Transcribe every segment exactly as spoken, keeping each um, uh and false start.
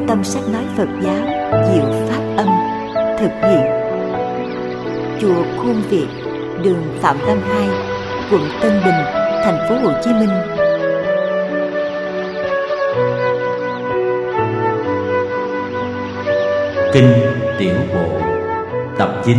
Trung tâm Sách nói Phật giáo Diệu Pháp Âm thực hiện. Chùa Khuôn Việt, đường Phạm Văn Hai, quận Tân Bình, thành phố Hồ Chí Minh. Kinh Tiểu Bộ tập chín,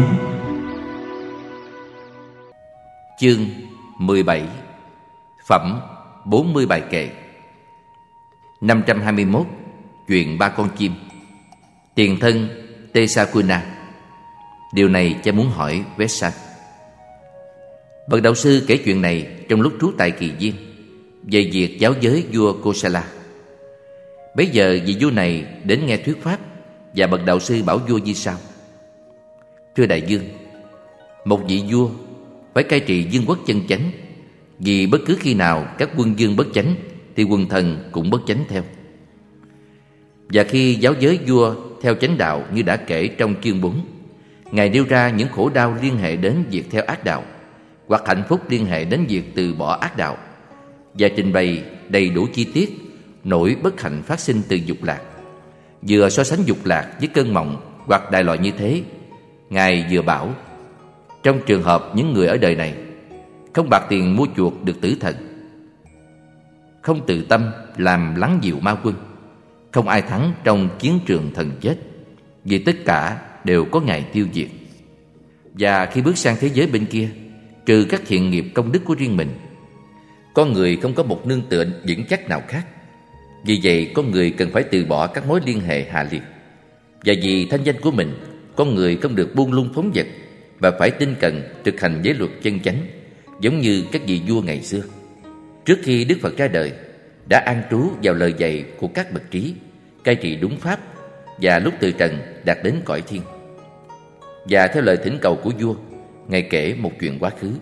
chương mười bảy, phẩm bốn mươi bài kệ. Năm trăm hai mươi mốt. Chuyện ba con chim. Tiền thân Tesakuna. Điều này cha muốn hỏi Vessant. Bậc đạo sư kể chuyện này trong lúc trú tại Kỳ Viên về việc giáo giới vua Kosala. Bấy giờ vị vua này đến nghe thuyết pháp, và bậc đạo sư bảo vua như sau: Thưa đại vương, một vị vua phải cai trị vương quốc chân chánh, vì bất cứ khi nào các quân vương bất chánh thì quần thần cũng bất chánh theo. Và khi giáo giới vua theo chánh đạo như đã kể trong chương bốn, Ngài nêu ra những khổ đau liên hệ đến việc theo ác đạo, hoặc hạnh phúc liên hệ đến việc từ bỏ ác đạo, và trình bày đầy đủ chi tiết nỗi bất hạnh phát sinh từ dục lạc. Vừa so sánh dục lạc với cơn mộng hoặc đại loại như thế, Ngài vừa bảo: trong trường hợp những người ở đời này không bạc tiền mua chuộc được tử thần, không tự tâm làm lắng dịu ma quân, không ai thắng trong chiến trường thần chết, vì tất cả đều có ngày tiêu diệt. Và khi bước sang thế giới bên kia, trừ các thiện nghiệp công đức của riêng mình, con người không có một nương tựa vững chắc nào khác. Vì vậy con người cần phải từ bỏ các mối liên hệ hạ liệt. Và vì thanh danh của mình, con người không được buông lung phóng dật, và phải tinh cần thực hành giới luật chân chánh, giống như các vị vua ngày xưa. Trước khi Đức Phật ra đời, đã an trú vào lời dạy của các bậc trí, cai trị đúng pháp, và lúc từ trần đạt đến cõi thiên. Và theo lời thỉnh cầu của vua, Ngài kể một chuyện quá khứ.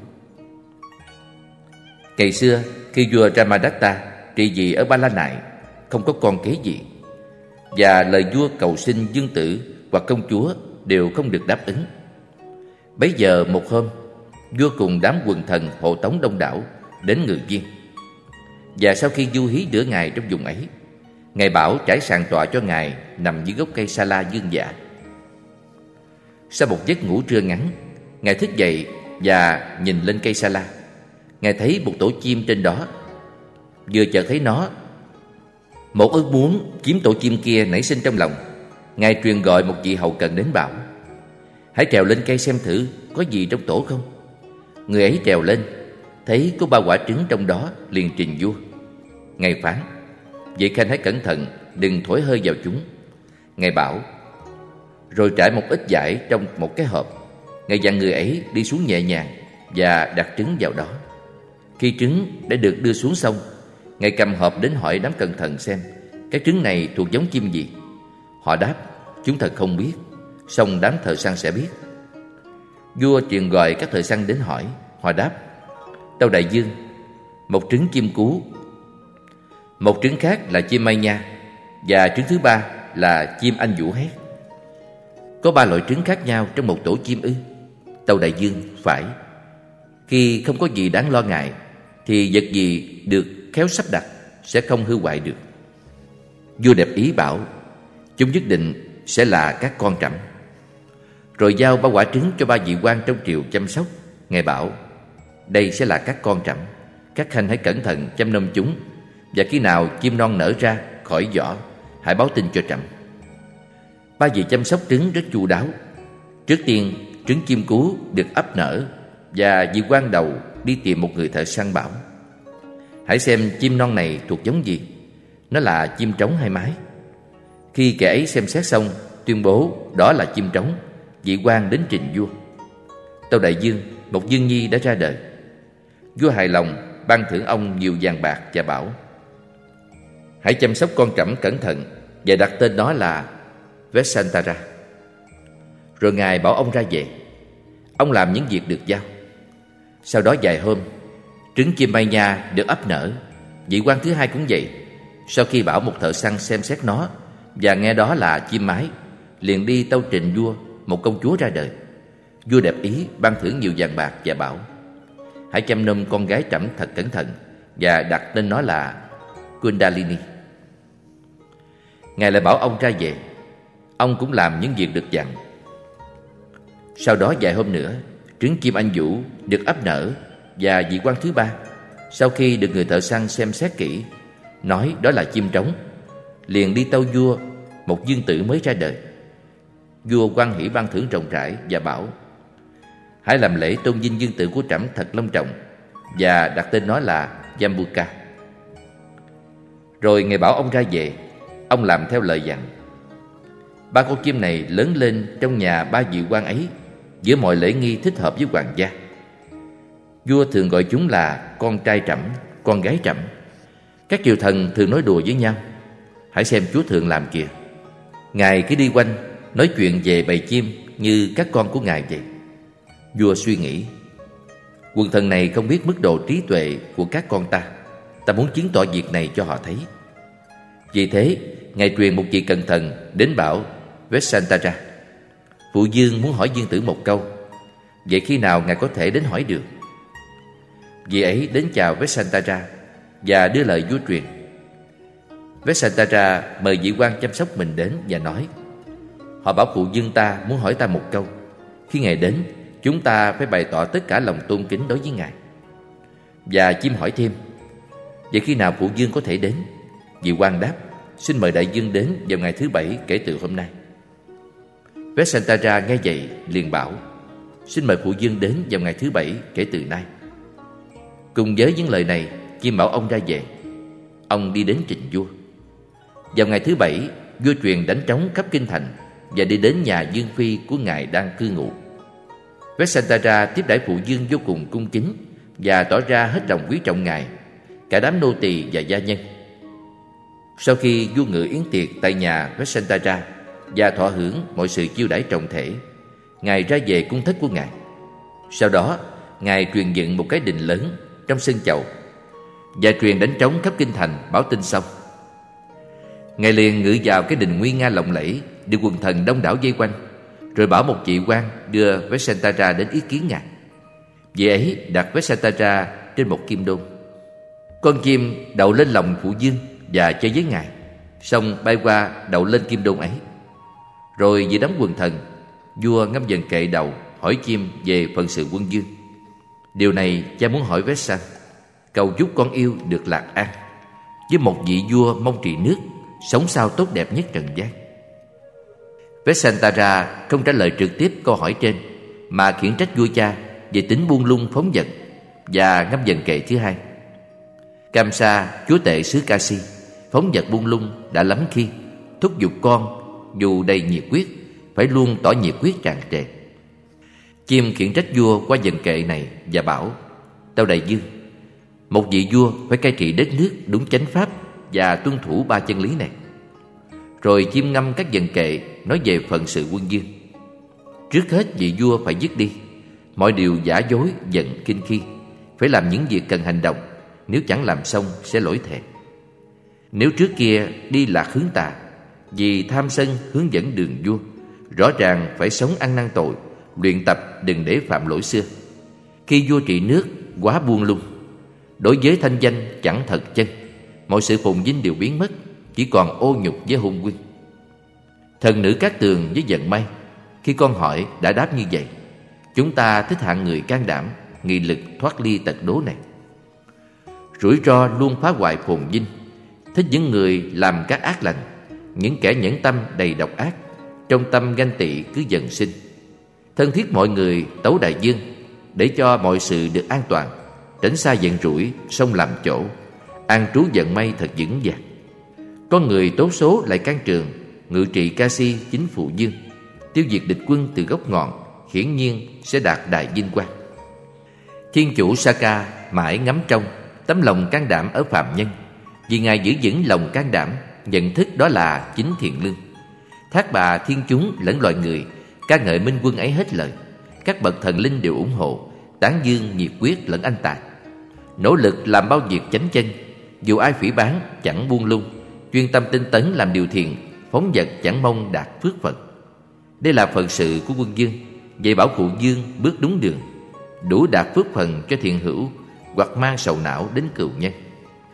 Ngày xưa, khi vua Ramadatta trị vì ở Ba La Nại, không có con kế gì, và lời vua cầu xin vương tử hoặc công chúa đều không được đáp ứng. Bấy giờ một hôm, vua cùng đám quần thần hộ tống đông đảo đến Ngự Viên. Và sau khi du hí nửa ngày trong vùng ấy, Ngài bảo trải sàn tọa cho Ngài nằm dưới gốc cây sa la dương dạ. Sau một giấc ngủ trưa ngắn, Ngài thức dậy và nhìn lên cây sa la. Ngài thấy một tổ chim trên đó. Vừa chợt thấy nó, một ước muốn chiếm tổ chim kia nảy sinh trong lòng. Ngài truyền gọi một vị hầu cận đến bảo: hãy trèo lên cây xem thử có gì trong tổ không. Người ấy trèo lên, thấy có ba quả trứng trong đó, liền trình vua. Ngài phán: vậy khanh hãy cẩn thận, đừng thổi hơi vào chúng. Ngài bảo, rồi trải một ít vải trong một cái hộp. Ngài dặn người ấy đi xuống nhẹ nhàng và đặt trứng vào đó. Khi trứng đã được đưa xuống xong, Ngài cầm hộp đến hỏi đám cẩn thận xem các trứng này thuộc giống chim gì. Họ đáp: chúng thật không biết, song đám thợ săn sẽ biết. Vua truyền gọi các thợ săn đến hỏi. Họ đáp: tâu đại vương, một trứng chim cú, một trứng khác là chim mai nha, và trứng thứ ba là chim anh vũ hét. Có ba loại trứng khác nhau trong một tổ chim ư? Tâu đại vương, phải. Khi không có gì đáng lo ngại, thì vật gì được khéo sắp đặt sẽ không hư hoại được. Vua đẹp ý bảo: chúng nhất định sẽ là các con trẫm. Rồi giao ba quả trứng cho ba vị quan trong triều chăm sóc. Ngài bảo: đây sẽ là các con trẫm, các khanh hãy cẩn thận chăm nom chúng, và khi nào chim non nở ra khỏi vỏ, hãy báo tin cho trẫm. Ba vị chăm sóc trứng rất chu đáo. Trước tiên, trứng chim cú được ấp nở, và vị quan đầu đi tìm một người thợ săn bảo: hãy xem chim non này thuộc giống gì, nó là chim trống hay mái. Khi kẻ ấy xem xét xong, tuyên bố đó là chim trống. Vị quan đến trình vua. Tâu đại vương, một dương nhi đã ra đời. Vua hài lòng, ban thưởng ông nhiều vàng bạc và bảo: hãy chăm sóc con trẫm cẩn thận và đặt tên nó là Vessantara. Rồi Ngài bảo ông ra về. Ông làm những việc được giao. Sau đó vài hôm, trứng chim mai nha được ấp nở. Vị quan thứ hai cũng vậy. Sau khi bảo một thợ săn xem xét nó và nghe đó là chim mái, liền đi tâu trình vua một công chúa ra đời. Vua đẹp ý ban thưởng nhiều vàng bạc và bảo: hãy chăm nom con gái trẫm thật cẩn thận và đặt tên nó là Kundalini. Ngài lại bảo ông ra về. Ông cũng làm những việc được dặn. Sau đó vài hôm nữa, trứng chim anh vũ được ấp nở, và vị quan thứ ba, sau khi được người thợ săn xem xét kỹ, nói đó là chim trống, liền đi tâu vua một dương tử mới ra đời. Vua hoan hỉ ban thưởng rộng rãi và bảo: hãy làm lễ tôn vinh dương tử của trẫm thật long trọng, và đặt tên nó là Jambuka. Rồi Ngài bảo ông ra về. Ông làm theo lời dặn. Ba con chim này lớn lên trong nhà ba vị quan ấy, giữa mọi lễ nghi thích hợp với hoàng gia. Vua thường gọi chúng là con trai trẫm, con gái trẫm. Các triều thần thường nói đùa với nhau: hãy xem chúa thường làm kìa. Ngài cứ đi quanh nói chuyện về bầy chim như các con của Ngài vậy. Vua suy nghĩ: quần thần này không biết mức độ trí tuệ của các con ta. Ta muốn chứng tỏ việc này cho họ thấy. Vì thế, Ngài truyền một vị cận thần đến bảo Vessantara: phụ vương muốn hỏi dương tử một câu. Vậy khi nào Ngài có thể đến hỏi được? Vị ấy đến chào Vessantara và đưa lời vua truyền. Vessantara mời vị quan chăm sóc mình đến và nói: họ bảo phụ vương ta muốn hỏi ta một câu. Khi Ngài đến, chúng ta phải bày tỏ tất cả lòng tôn kính đối với Ngài. Và chim hỏi thêm: vậy khi nào phụ vương có thể đến? Vị quan đáp: xin mời đại vương đến vào ngày thứ bảy kể từ hôm nay. Vessantara nghe vậy liền bảo: xin mời phụ vương đến vào ngày thứ bảy kể từ nay. Cùng với những lời này, chim bảo ông ra về. Ông đi đến trình vua. Vào ngày thứ bảy, vua truyền đánh trống khắp kinh thành và đi đến nhà dương phi của Ngài đang cư ngụ. Vessantara tiếp đãi phụ vương vô cùng cung kính và tỏ ra hết lòng quý trọng Ngài, cả đám nô tỳ và gia nhân. Sau khi vua ngự yến tiệc tại nhà Vessantara và thọ hưởng mọi sự chiêu đãi trọng thể, Ngài ra về cung thất của Ngài. Sau đó, Ngài truyền dựng một cái đình lớn trong sân chầu và truyền đánh trống khắp kinh thành báo tin xong. Ngài liền ngự vào cái đình nguy nga lộng lẫy, được quần thần đông đảo vây quanh, rồi bảo một vị quan đưa Vessantara đến ý kiến Ngài. Vị ấy đặt Vessantara trên một kim đôn. Con chim đậu lên lòng phụ vương và chơi với Ngài, xong bay qua đậu lên kim đôn ấy. Rồi vì đám quần thần, vua ngâm dần kệ đầu hỏi chim về phận sự quân vương. Điều này cha muốn hỏi Vessant, cầu chúc con yêu được lạc an, với một vị vua mong trị nước, sống sao tốt đẹp nhất trần gian. Vessantara không trả lời trực tiếp câu hỏi trên, mà khiển trách vua cha về tính buông lung phóng dật, và ngâm dần kệ thứ hai. Kamsa, chúa tể xứ Kasi, phóng dật buông lung đã lắm khi, thúc giục con dù đầy nhiệt quyết, phải luôn tỏ nhiệt quyết tràn trề. Chim khiển trách vua qua dần kệ này và bảo: tâu đại vương, một vị vua phải cai trị đất nước đúng chánh pháp và tuân thủ ba chân lý này. Rồi chim ngâm các dần kệ nói về phận sự quân vương. Trước hết, vị vua phải dứt đi mọi điều giả dối, giận, kinh khi, phải làm những việc cần hành động, nếu chẳng làm xong sẽ lỗi thề. Nếu trước kia đi lạc hướng tà, vì tham sân hướng dẫn đường vua, rõ ràng phải sống ăn năn tội, luyện tập đừng để phạm lỗi xưa. Khi vua trị nước quá buông lung, đối với thanh danh chẳng thật chân, mọi sự phồn vinh đều biến mất, chỉ còn ô nhục với hôn quân. Thần nữ Cát Tường với Dần May, khi con hỏi đã đáp như vậy. Chúng ta thích hạng người can đảm, nghị lực thoát ly tật đố này. Rủi ro luôn phá hoại phồn vinh, thích những người làm các ác lành, những kẻ nhẫn tâm đầy độc ác, trong tâm ganh tị cứ dần sinh. Thân thiết mọi người tấu đại dương, để cho mọi sự được an toàn, tránh xa giận rủi, sông làm chỗ, an trú Dần May thật vững vàng. Con người tốt số lại can trường, ngự trị Kasi chính phụ dương, tiêu diệt địch quân từ gốc ngọn, hiển nhiên sẽ đạt đại vinh quang. Thiên chủ Saka mãi ngắm trông tấm lòng can đảm ở phàm nhân, vì Ngài giữ vững lòng can đảm, nhận thức đó là chính thiện lương. Thác bà thiên chúng lẫn loài người ca ngợi minh quân ấy hết lời. Các bậc thần linh đều ủng hộ, tán dương nhiệt quyết lẫn anh tài, nỗ lực làm bao việc chánh chân, dù ai phỉ báng chẳng buông lung, chuyên tâm tinh tấn làm điều thiện, phóng dật chẳng mong đạt phước phận. Đây là phận sự của quân vương, dạy bảo phụ vương bước đúng đường, đủ đạt phước phần cho thiện hữu, hoặc mang sầu não đến cừu nhân.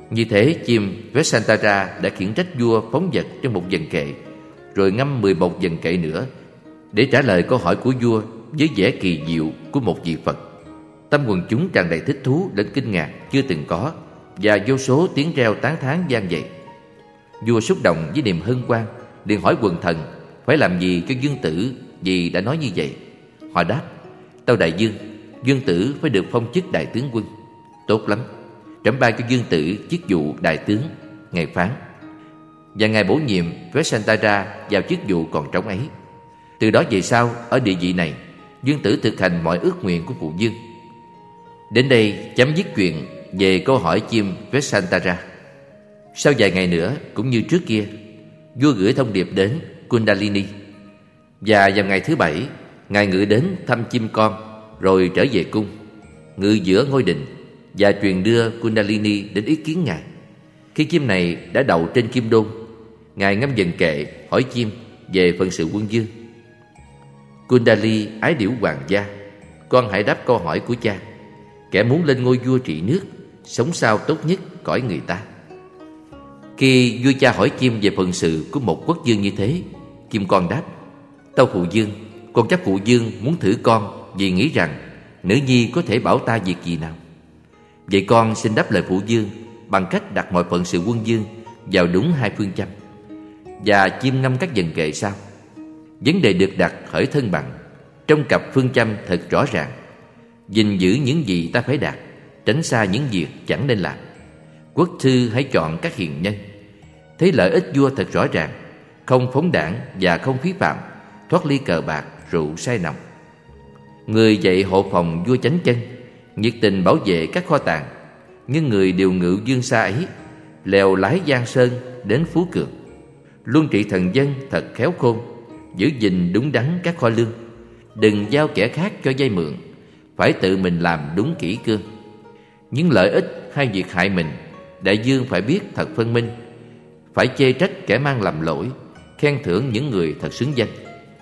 Như thế, chim Vessantara đã khiển trách vua phóng dật trong một dần kệ, rồi ngâm mười một dần kệ nữa để trả lời câu hỏi của vua với vẻ kỳ diệu của một vị Phật. Tâm quần chúng tràn đầy thích thú đến kinh ngạc chưa từng có, và vô số tiếng reo tán thán vang dậy. Vua xúc động với niềm hân hoan, liền hỏi quần thần phải làm gì cho dương tử vì đã nói như vậy. Họ đáp: tâu đại dương, dương tử phải được phong chức đại tướng quân. Tốt lắm, trẫm ban cho dương tử chức vụ đại tướng. Ngài phán. Và ngài bổ nhiệm Vessantara vào chức vụ còn trống ấy. Từ đó về sau, ở địa vị này, dương tử thực hành mọi ước nguyện của phụ dương. Đến đây chấm dứt chuyện về câu hỏi chim Vessantara. Sau vài ngày nữa, cũng như trước kia, vua gửi thông điệp đến Kundalini. Và vào ngày thứ bảy, ngài ngự đến thăm chim con, rồi trở về cung, ngự giữa ngôi đình và truyền đưa Kundalini đến ý kiến ngài. Khi chim này đã đậu trên kim đôn, ngài ngâm dần kệ hỏi chim về phận sự quân dương. Kundali ái điểu hoàng gia, con hãy đáp câu hỏi của cha. Kẻ muốn lên ngôi vua trị nước, sống sao tốt nhất cõi người ta. Khi vua cha hỏi chim về phận sự của một quốc dương như thế, chim con đáp: tâu phụ dương, con chắc phụ dương muốn thử con, vì nghĩ rằng nữ nhi có thể bảo ta việc gì nào. Vậy con xin đáp lời phụ dương bằng cách đặt mọi phận sự quân dương vào đúng hai phương châm. Và chim ngâm các dần kệ sau. Vấn đề được đặt khởi thân bằng, trong cặp phương châm thật rõ ràng: gìn giữ những gì ta phải đạt, tránh xa những việc chẳng nên làm. Quốc thư hãy chọn các hiền nhân. Thấy lợi ích vua thật rõ ràng: không phóng đảng và không phí phạm, thoát ly cờ bạc, rượu say nồng. Người dạy hộ phòng vua chánh chân, nhiệt tình bảo vệ các kho tàng. Nhưng người điều ngự dương xa ấy, lèo lái giang sơn đến phú cường. Luôn trị thần dân thật khéo khôn, giữ gìn đúng đắn các kho lương. Đừng giao kẻ khác cho vay mượn, phải tự mình làm đúng kỹ cương. Những lợi ích hay việc hại mình, đại dương phải biết thật phân minh. Phải chê trách kẻ mang làm lỗi, khen thưởng những người thật xứng danh.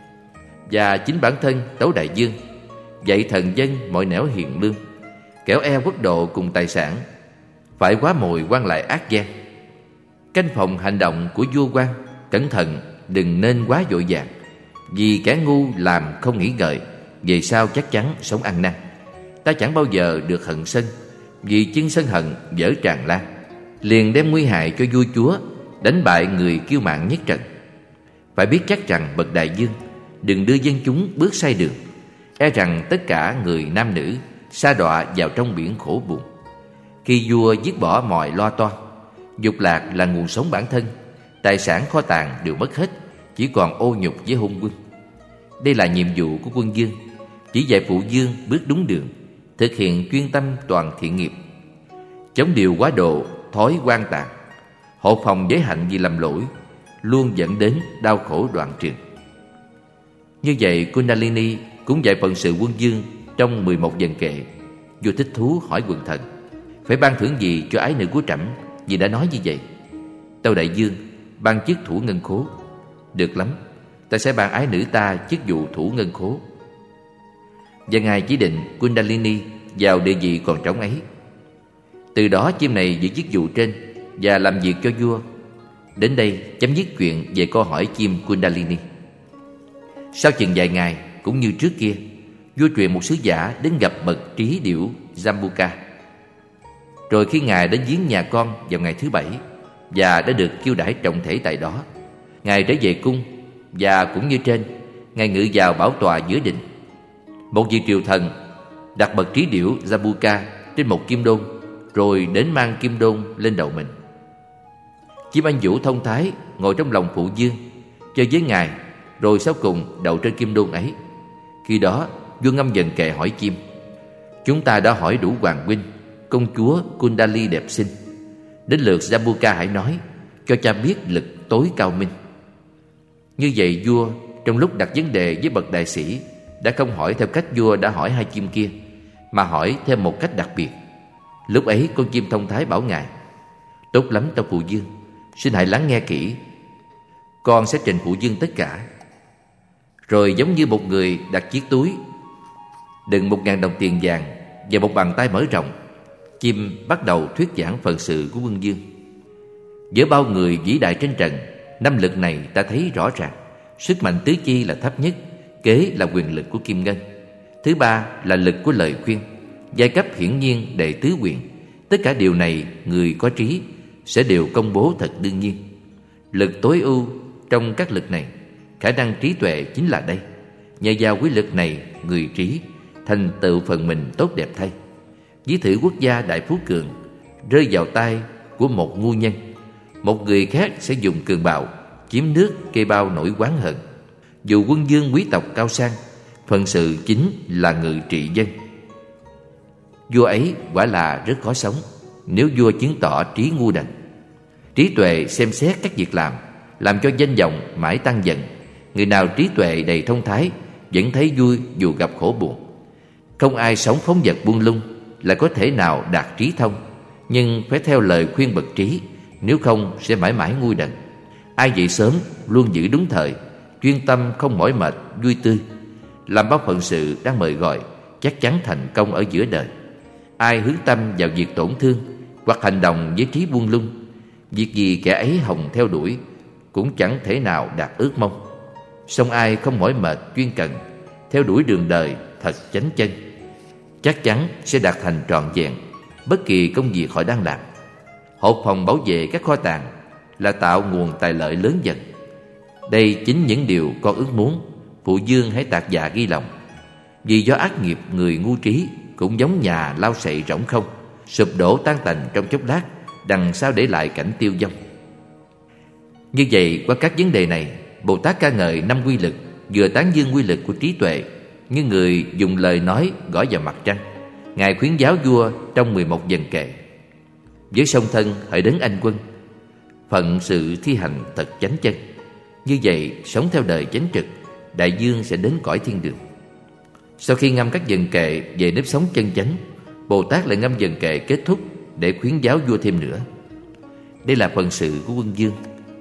Và chính bản thân tấu đại dương dạy thần dân mọi nẻo hiền lương, kẻo e quốc độ cùng tài sản, phải quá mồi quan lại ác gian. Canh phòng hành động của vua quan, cẩn thận đừng nên quá vội vàng. Vì kẻ ngu làm không nghĩ ngợi, về sau chắc chắn sống ăn năn. Ta chẳng bao giờ được hận sân, vì chân sân hận dở tràn lan, liền đem nguy hại cho vua chúa, đánh bại người kiêu mạn nhất trận. Phải biết chắc rằng bậc đại dương đừng đưa dân chúng bước sai đường, e rằng tất cả người nam nữ sa đọa vào trong biển khổ buồn. Khi vua dứt bỏ mọi lo toan, dục lạc là nguồn sống bản thân, tài sản kho tàng đều mất hết, chỉ còn ô nhục với hôn quân. Đây là nhiệm vụ của quân dương, chỉ dạy phụ dương bước đúng đường, thực hiện chuyên tâm toàn thiện nghiệp, chống điều quá độ, thói quan tàn, hộ phòng giới hạnh vì lầm lỗi, luôn dẫn đến đau khổ đoạn trường. Như vậy, Kundalini cũng dạy phận sự quân dương trong mười một dần kệ. Vua thích thú hỏi quần thần: phải ban thưởng gì cho ái nữ của trẫm vì đã nói như vậy? Tâu đại dương: ban chức thủ ngân khố. Được lắm, ta sẽ ban ái nữ ta chức vụ thủ ngân khố. Và ngài chỉ định Kundalini vào địa vị còn trống ấy. Từ đó chim này giữ chức vụ trên và làm việc cho vua. Đến đây chấm dứt chuyện về câu hỏi chim Kundalini. Sau chừng vài ngày, cũng như trước kia, vua truyền một sứ giả đến gặp bậc trí điểu Jambuka. Rồi khi ngài đến viếng nhà con vào ngày thứ bảy và đã được chiêu đãi trọng thể tại đó, ngài trở về cung và cũng như trên, ngài ngự vào bảo tọa giữa đình. Một vị triều thần đặt bậc trí điểu Jambuka trên một kim đôn, rồi đến mang kim đôn lên đầu mình. Chim anh vũ thông thái ngồi trong lòng phụ dương, chơi với ngài, rồi sau cùng đậu trên kim đôn ấy. Khi đó vua ngâm dần kệ hỏi chim: chúng ta đã hỏi đủ hoàng huynh, công chúa Kundali đẹp xinh, đến lượt Jambuka hãy nói, cho cha biết lực tối cao minh. Như vậy vua trong lúc đặt vấn đề với bậc đại sĩ đã không hỏi theo cách vua đã hỏi hai chim kia, mà hỏi theo một cách đặc biệt. Lúc ấy con chim thông thái bảo ngài: tốt lắm tâu phụ dương, xin hãy lắng nghe kỹ. Con sẽ trình phụ dương tất cả. Rồi giống như một người đặt chiếc túi đựng một ngàn đồng tiền vàng và một bàn tay mở rộng, Chim bắt đầu thuyết giảng phận sự của quân dương. Giữa bao người vĩ đại trên trần, năm lực này ta thấy rõ ràng. Sức mạnh tứ chi là thấp nhất, kế là quyền lực của kim ngân. Thứ ba là lực của lời khuyên, giai cấp hiển nhiên đệ tứ quyền. Tất cả điều này người có trí sẽ đều công bố thật đương nhiên. Lực tối ưu trong các lực này, khả năng trí tuệ chính là đây. Nhờ vào quý lực này, người trí thành tựu phần mình tốt đẹp thay. Ví thử quốc gia đại phú cường rơi vào tay của một ngu nhân, một người khác sẽ dùng cường bạo chiếm nước kê bao nỗi oán hận. Dù quân dương quý tộc cao sang, phần sự chính là ngự trị dân. Vua ấy quả là rất khó sống nếu vua chứng tỏ trí ngu đần. Trí tuệ xem xét các việc làm, làm cho danh vọng mãi tăng dần. Người nào trí tuệ đầy thông thái vẫn thấy vui dù gặp khổ buồn. Không ai sống phóng dật buông lung là có thể nào đạt trí thông, nhưng phải theo lời khuyên bậc trí, nếu không sẽ mãi mãi ngu đần. Ai dậy sớm luôn giữ đúng thời, chuyên tâm không mỏi mệt, vui tươi, làm bao phận sự đang mời gọi, chắc chắn thành công ở giữa đời. Ai hướng tâm vào việc tổn thương hoặc hành động với trí buông lung, việc gì kẻ ấy hồng theo đuổi cũng chẳng thể nào đạt ước mong. Song ai không mỏi mệt chuyên cần, theo đuổi đường đời thật chánh chân, chắc chắn sẽ đạt thành trọn vẹn bất kỳ công việc họ đang làm. Hộp phòng bảo vệ các kho tàng là tạo nguồn tài lợi lớn dần. Đây chính những điều con ước muốn. Phụ dương hãy tạc dạ ghi lòng. Vì do ác nghiệp người ngu trí cũng giống nhà lao sậy rỗng không, sụp đổ tan tành trong chốc lát, đằng sau để lại cảnh tiêu vong. Như vậy, qua các vấn đề này, Bồ Tát ca ngợi năm quy lực, vừa tán dương quy lực của trí tuệ, như người dùng lời nói gõ vào mặt trăng. Ngài khuyến giáo vua trong mười một dần kệ: với song thân hỡi đấng anh quân, phận sự thi hành thật chánh chân. Như vậy, sống theo đời chánh trực, đại dương sẽ đến cõi thiên đường. Sau khi ngâm các dần kệ về nếp sống chân chánh, Bồ Tát lại ngâm dần kệ kết thúc để khuyến giáo vua thêm nữa. Đây là phần sự của quân dương.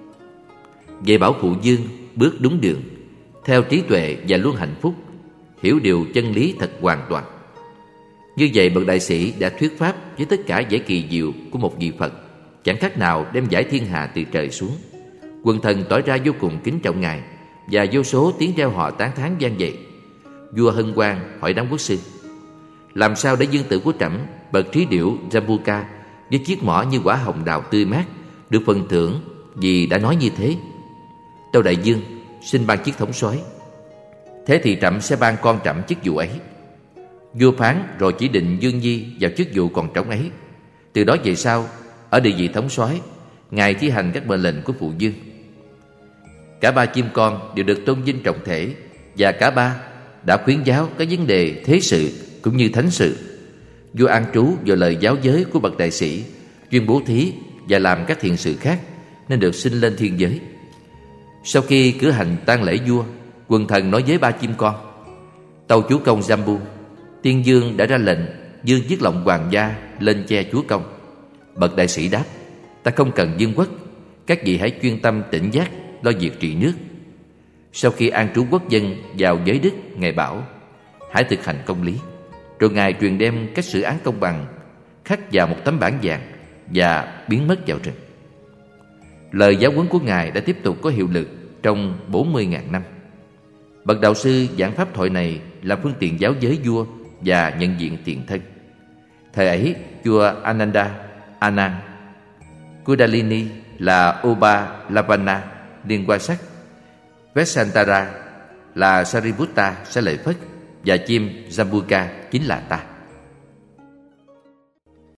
Dạy bảo phụ dương bước đúng đường, theo trí tuệ và luôn hạnh phúc, hiểu điều chân lý thật hoàn toàn. Như vậy, bậc đại sĩ đã thuyết pháp với tất cả vẻ kỳ diệu của một vị Phật, chẳng khác nào đem giải thiên hạ từ trời xuống. Quần thần tỏ ra vô cùng kính trọng Ngài, và vô số tiếng reo hò tán thán vang dậy. Vua hân hoan hỏi đám quốc sư: làm sao để dương tử của trẫm, bậc trí điểu Jambuka, với chiếc mỏ như quả hồng đào tươi mát, được phần thưởng vì đã nói như thế? Tâu đại dương, xin ban chiếc thống soái. Thế thì trẫm sẽ ban con trẫm chức vụ ấy. Vua phán rồi chỉ định Dương Nhi vào chức vụ còn trống ấy. Từ đó về sau, ở địa vị thống soái, Ngài thi hành các mệnh lệnh của phụ dương. Cả ba chim con đều được tôn vinh trọng thể, và cả ba đã khuyến giáo các vấn đề thế sự cũng như thánh sự. Vua an trú vào lời giáo giới của bậc đại sĩ, chuyên bố thí và làm các thiện sự khác, nên được sinh lên thiên giới. Sau khi cử hành tang lễ vua, quần thần nói với ba chim con: tâu chúa công Jambu, tiên dương đã ra lệnh dương chiếc lọng hoàng gia lên che chúa công. Bậc đại sĩ đáp: ta không cần dương quốc, các vị hãy chuyên tâm tỉnh giác lo việc trị nước. Sau khi an trú quốc dân vào giới đức, Ngài bảo: hãy thực hành công lý. Rồi Ngài truyền đem cách xử án công bằng khắc vào một tấm bảng vàng và biến mất vào rừng. Lời giáo huấn của Ngài đã tiếp tục có hiệu lực trong bốn mươi nghìn năm. Bậc đạo sư giảng pháp thoại này là phương tiện giáo giới vua và nhận diện tiền thân. Thời ấy, vua Ananda, Anand, Kundalini là Uba Lavana, liên quan sắc, Vesantara là Sariputta, sẽ lợi phất, và chim Jambuka chính là ta.